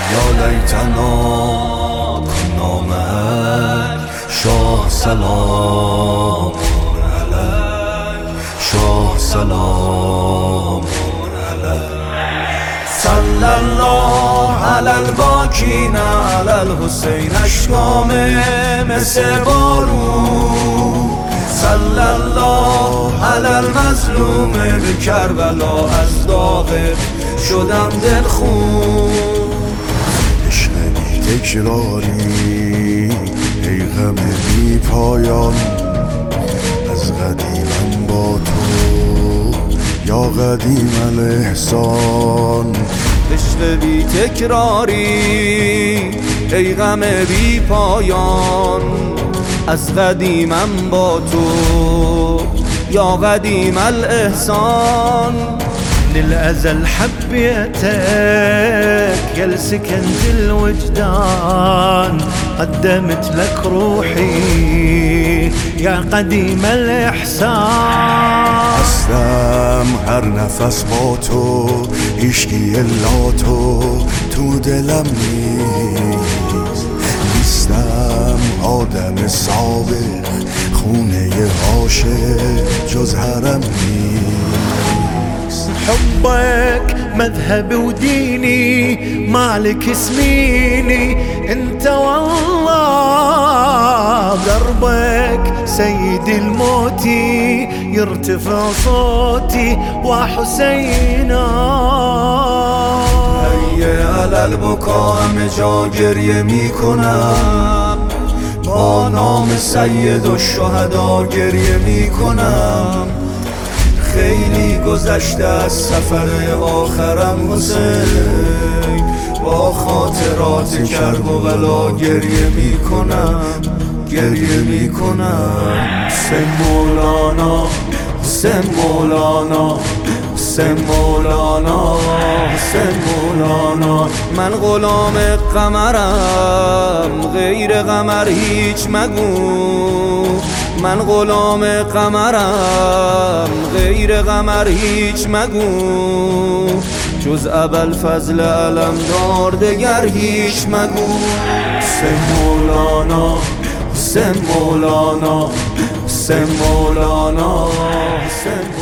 یا لیتنا کنا معک شاه سلام علیک شاه سلام علیک صلی الله علی الباکین علی الحسین اشکامه مثل بارون صلی الله علی المظلوم به کربلا از داغت شدم دلخون عشق بی تکراری ای غم بی پایان از قدیمم با تو یا قدیم الاحسان عشق بی تکراری ای غم بی پایان از قدیمم با تو یا قدیم الاحسان للأزل حبيتك يا لسكنت الوجدان قدمت لك روحي يا قديم الإحسان هستم هر نفس با تو عشقی الا تو دلم نیستم آدم سابق خونه عاشق جز حرم نیست حبك مذهبي وديني مالك اسميني انت والله دربك سيد الموتي يرتفع صوتي وحسينا هیه علل بکا همه جا گریه میکنم با نام سید و شهدا گریه میکنم خیلی گذشته از سفر آخرم حسین با خاطرات کرب و بلا گریه میکنم گریه میکنم حسین مولانا حسین مولانا حسین مولانا حسین مولانا من غلام قمرم غیر قمر هیچ مگو من غلام قمرم غیر قمر هیچ مگو جز ابوالفضل علمدار دگر هیچ مگو حسین مولانا حسین مولانا حسین مولانا حسین